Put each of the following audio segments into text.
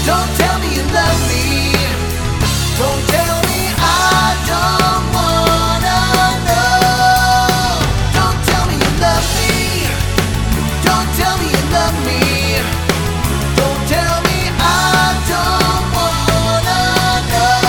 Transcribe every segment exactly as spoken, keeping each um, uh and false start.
Don't tell me you love me. Don't tell me I don't wanna know. Don't tell me you love me. Don't tell me you love me. Don't tell me I don't wanna know.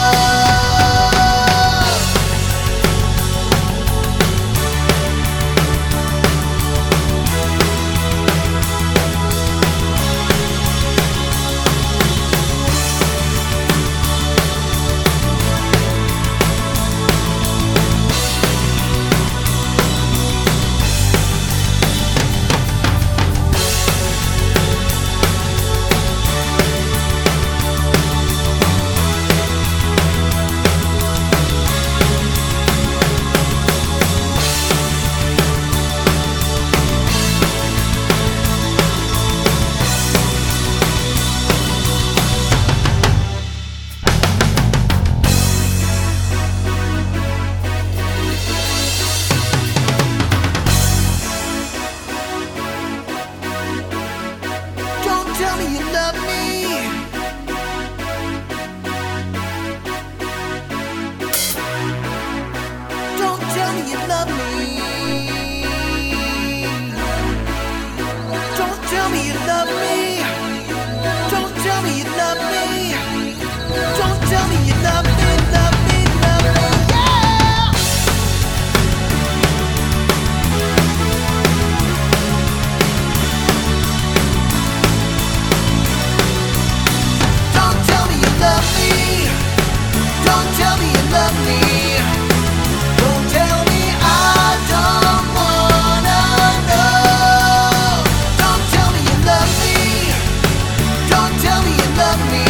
Tell me you love me. Don't tell me you love me. Don't tell me you love me. Don't tell me you love me. Don't tell me you love me, love me, love me, yeah. Don't tell me you love me. Don't tell me you love me. Don't tell me I don't wanna know. Don't tell me you love me. Don't tell me you love me.